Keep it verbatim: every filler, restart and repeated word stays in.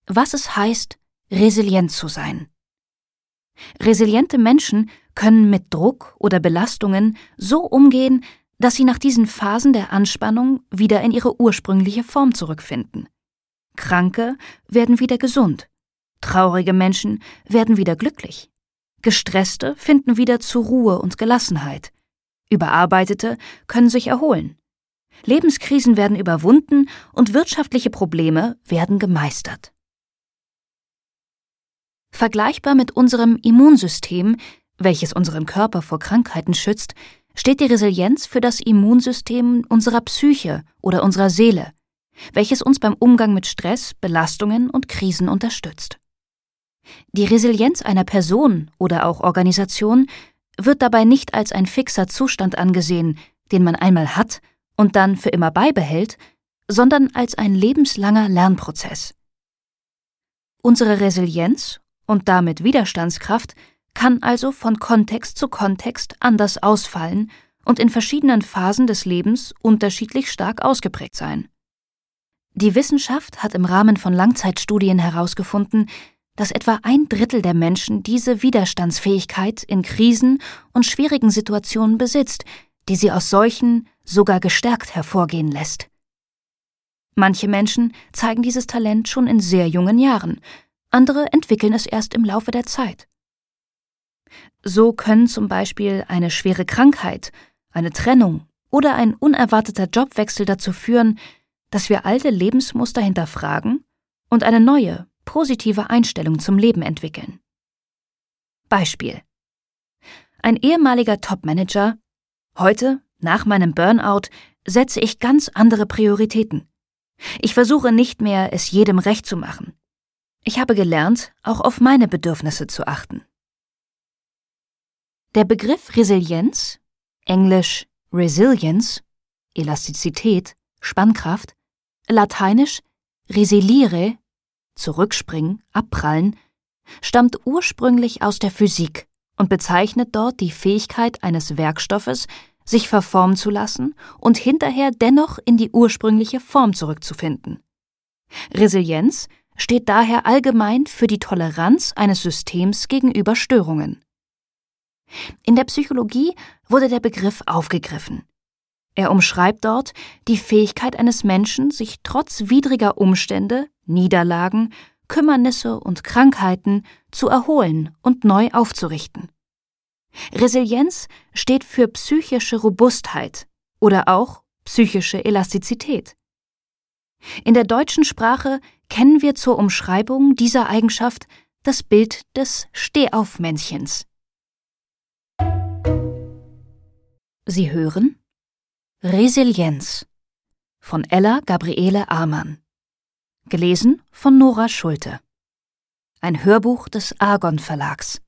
was es heißt, resilient zu sein. Resiliente Menschen können mit Druck oder Belastungen so umgehen, dass sie nach diesen Phasen der Anspannung wieder in ihre ursprüngliche Form zurückfinden. Kranke werden wieder gesund. Traurige Menschen werden wieder glücklich. Gestresste finden wieder zur Ruhe und Gelassenheit. Überarbeitete können sich erholen. Lebenskrisen werden überwunden und wirtschaftliche Probleme werden gemeistert. Vergleichbar mit unserem Immunsystem, welches unseren Körper vor Krankheiten schützt, steht die Resilienz für das Immunsystem unserer Psyche oder unserer Seele, welches uns beim Umgang mit Stress, Belastungen und Krisen unterstützt. Die Resilienz einer Person oder auch Organisation wird dabei nicht als ein fixer Zustand angesehen, den man einmal hat und dann für immer beibehält, sondern als ein lebenslanger Lernprozess. Unsere Resilienz und damit Widerstandskraft kann also von Kontext zu Kontext anders ausfallen und in verschiedenen Phasen des Lebens unterschiedlich stark ausgeprägt sein. Die Wissenschaft hat im Rahmen von Langzeitstudien herausgefunden, dass etwa ein Drittel der Menschen diese Widerstandsfähigkeit in Krisen und schwierigen Situationen besitzt, die sie aus solchen sogar gestärkt hervorgehen lässt. Manche Menschen zeigen dieses Talent schon in sehr jungen Jahren, andere entwickeln es erst im Laufe der Zeit. So können zum Beispiel eine schwere Krankheit, eine Trennung oder ein unerwarteter Jobwechsel dazu führen, dass wir alte Lebensmuster hinterfragen und eine neue, positive Einstellung zum Leben entwickeln. Beispiel: Ein ehemaliger Topmanager: Heute, nach meinem Burnout, setze ich ganz andere Prioritäten. Ich versuche nicht mehr, es jedem recht zu machen. Ich habe gelernt, auch auf meine Bedürfnisse zu achten. Der Begriff Resilienz, englisch Resilience, Elastizität, Spannkraft, lateinisch resiliere, zurückspringen, abprallen, stammt ursprünglich aus der Physik und bezeichnet dort die Fähigkeit eines Werkstoffes, sich verformen zu lassen und hinterher dennoch in die ursprüngliche Form zurückzufinden. Resilienz steht daher allgemein für die Toleranz eines Systems gegenüber Störungen. In der Psychologie wurde der Begriff aufgegriffen. Er umschreibt dort die Fähigkeit eines Menschen, sich trotz widriger Umstände, Niederlagen, Kümmernisse und Krankheiten zu erholen und neu aufzurichten. Resilienz steht für psychische Robustheit oder auch psychische Elastizität. In der deutschen Sprache kennen wir zur Umschreibung dieser Eigenschaft das Bild des Stehaufmännchens. Sie hören Resilienz von Ella Gabriele Amann. Gelesen von Nora Schulte. Ein Hörbuch des Argon Verlags.